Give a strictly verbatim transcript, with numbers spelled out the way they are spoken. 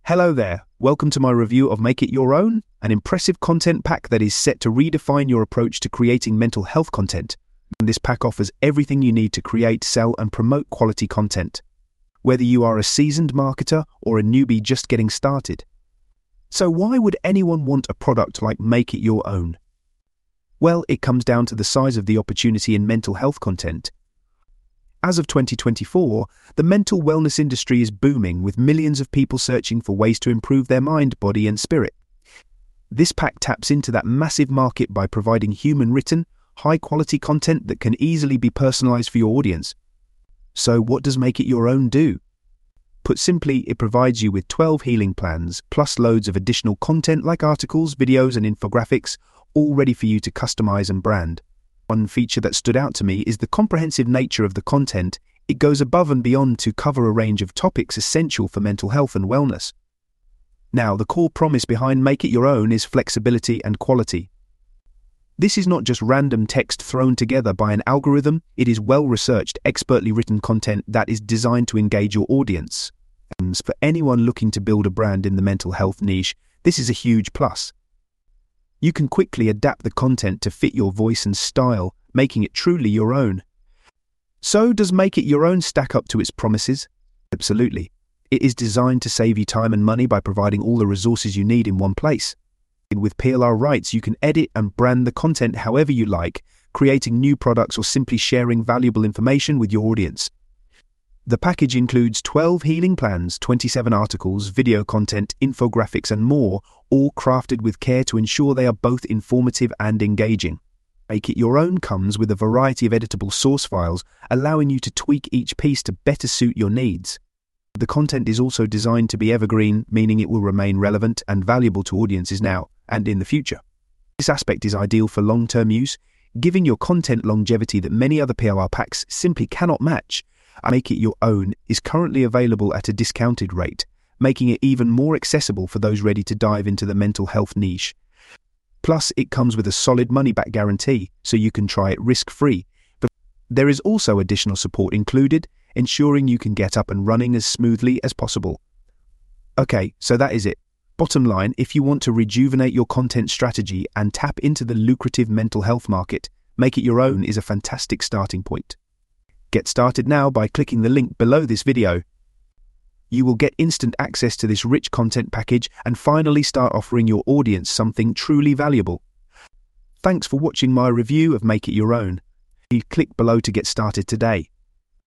Hello there, welcome to my review of Make It Your Own, an impressive content pack that is set to redefine your approach to creating mental health content. And this pack offers everything you need to create, sell and promote quality content, whether you are a seasoned marketer or a newbie just getting started. So why would anyone want a product like Make It Your Own? Well, it comes down to the size of the opportunity in mental health content. As of twenty twenty-four, the mental wellness industry is booming, with millions of people searching for ways to improve their mind, body and spirit. This pack taps into that massive market by providing human-written, high-quality content that can easily be personalized for your audience. So what does Make It Your Own do? Put simply, it provides you with twelve healing plans, plus loads of additional content like articles, videos and infographics, all ready for you to customize and brand. One feature that stood out to me is the comprehensive nature of the content. It goes above and beyond to cover a range of topics essential for mental health and wellness. Now, the core promise behind Make It Your Own is flexibility and quality. This is not just random text thrown together by an algorithm, it is well-researched, expertly written content that is designed to engage your audience. And for anyone looking to build a brand in the mental health niche, this is a huge plus. You can quickly adapt the content to fit your voice and style, making it truly your own. So, does Make It Your Own stack up to its promises? Absolutely. It is designed to save you time and money by providing all the resources you need in one place. With P L R rights, you can edit and brand the content however you like, creating new products or simply sharing valuable information with your audience. The package includes twelve healing plans, twenty-seven articles, video content, infographics and more, all crafted with care to ensure they are both informative and engaging. Make It Your Own comes with a variety of editable source files, allowing you to tweak each piece to better suit your needs. The content is also designed to be evergreen, meaning it will remain relevant and valuable to audiences now and in the future. This aspect is ideal for long-term use, giving your content longevity that many other P L R packs simply cannot match. Make It Your Own is currently available at a discounted rate, making it even more accessible for those ready to dive into the mental health niche. Plus, it comes with a solid money-back guarantee, so you can try it risk-free. But there is also additional support included, ensuring you can get up and running as smoothly as possible. Okay, so that is it. Bottom line, if you want to rejuvenate your content strategy and tap into the lucrative mental health market, Make It Your Own is a fantastic starting point. Get started now by clicking the link below this video. You will get instant access to this rich content package and finally start offering your audience something truly valuable. Thanks for watching my review of Make It Your Own. Click below to get started today.